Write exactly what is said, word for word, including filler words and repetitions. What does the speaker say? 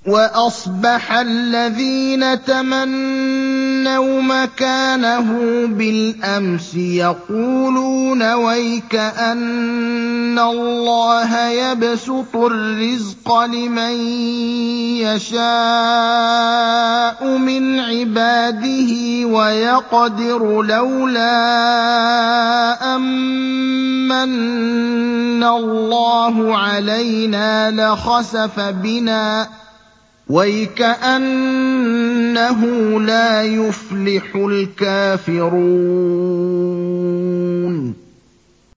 وَأَصْبَحَ الَّذِينَ تَمَنَّوْا مَكَانَهُ بِالْأَمْسِ يَقُولُونَ وَيْكَأَنَّ اللَّهَ يَبْسُطُ الرِّزْقَ لِمَن يَشَاءُ مِنْ عِبَادِهِ وَيَقْدِرُ لَوْلَا أَن مَّنَّ اللَّهُ عَلَيْنَا لَخَسَفَ بِنَا وَيْكَأَنَّهُ لَا يُفْلِحُ الْكَافِرُونَ